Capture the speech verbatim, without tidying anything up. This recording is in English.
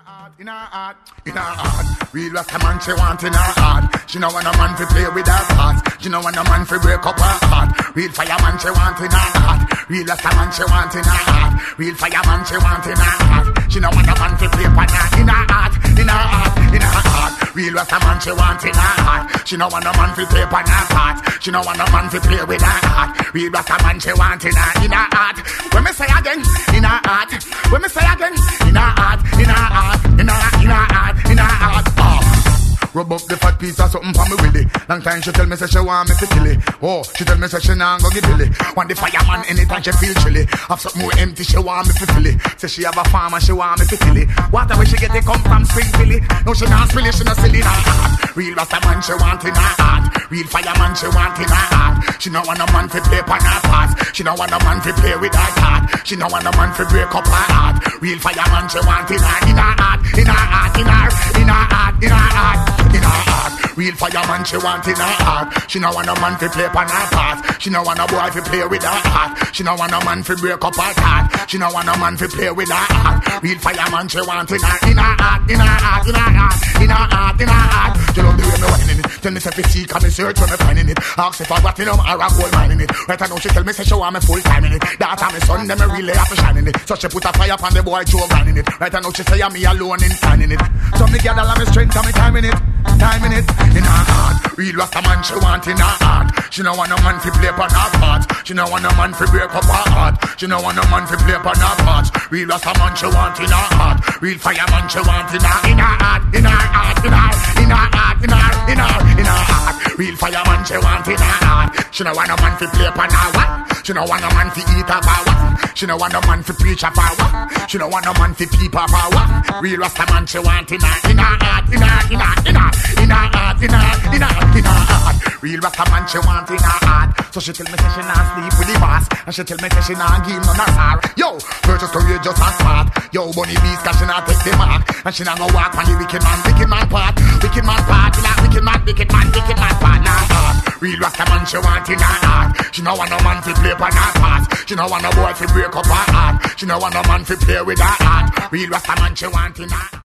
heart, in her heart, in her heart. Real Rasta man she want in her heart. She no want a man to play with her heart. She no want a man to break up her heart. Real fireman she want in her heart. Real Rasta man she want in her heart. Real fireman she want in her heart. She no want a man to play upon her. In her heart, in her heart, in her heart. Real Rasta man she want in her heart. She no want a man to play upon her heart. She no want a man to play with her heart. Real Rasta man she want in her, in her heart. When me say again, in her heart. When me say again, in her heart, in her heart, in her, in her heart, in her heart. Oh. Rub up the fat piece of something for me willy. Long time she tell me say she want me to kill it. Oh, she tell me say she nah go give Billy. Want the fireman anytime she feel chilly. Have something more empty she want me to fill it. Say she have a farm and she want me to kill it. Water where she get it come from Spring Billy. No she not silly, she not silly in her heart. Real Rasta man she want in her heart. Real fireman she want in her heart. She no want a man to play upon her past. She no want a man to play with her heart. She no want a man to break up her heart. Real fireman she want in her, in her heart, in her heart, in her, in her heart, in her heart, in her heart. Real fireman she want in her heart. She no want a man to play upon her past. She no want a boy to play with her heart. She no want a man to break up her heart. She no want a man to play with her heart. Real fireman she want in her, in her heart, in her heart, in her heart, in her heart, in her heart. She love the way me whining it. Tell me say fi seek and me search when me finding it. Ask if I got in 'em or a gold mine in it. Right now she tell me say she want me full time in it. That and me son them me really have to shine in it. So she put a fire upon the boy Joe Grant in it. Right now she say I'm me alone in standing it. So me gather all my strength and me time in it, time in it, in her heart. Real Rasta man she want in her heart. She no want no man to play upon her part. She no want no man to break up her heart. She no want no man to play upon her part. Real Rasta man she want in her heart. Real fireman she want in her, in her heart, in her heart, in her, in her heart, in her, in her, in her heart. Real fireman she want in her heart. She no want no man to play upon her what? She no want no man to eat her for what? She no want no man to preach her for what? She no want no man to peep her for what? Real Rasta man she want in her, in her heart, in her, in her, in her, in her heart, in her, in her, in her heart. Real Rasta man she want in her heart. So she tell me say she not sleep with the boss. And she tell me say she not give no nasar. Yo, purchase courageous and smart. Yo, bunny beast cause she not take the mark. And she not go walk on the wicked man, wicked man part. Wicked man part, in her wicked man, wicked man, wicked man part. Nah, heart. Real Rasta man she want in her heart. She no want no man to play upon her past. She no want no boy to break up her heart. She no want no man to play with her heart. Real Rasta man she want in her